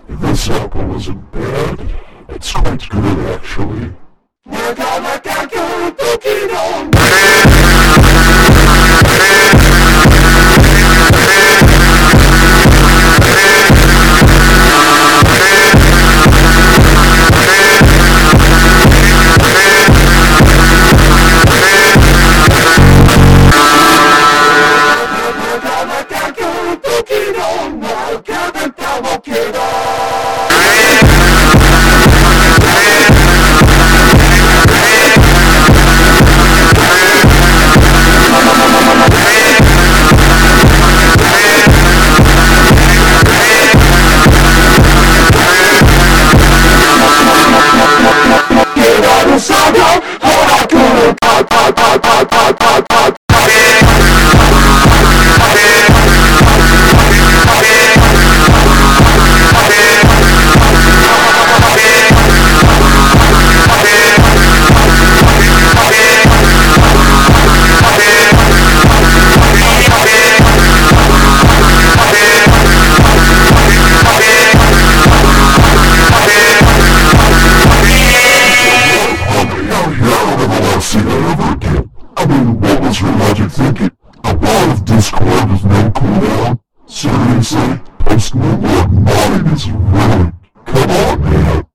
This apple isn't bad. It's quite good, actually. We're gonna get you cooking on. I mean, what was your logic thinking? A lot of Discord with no cooldown? Seriously? Post-move mine is ruined. Come on, man.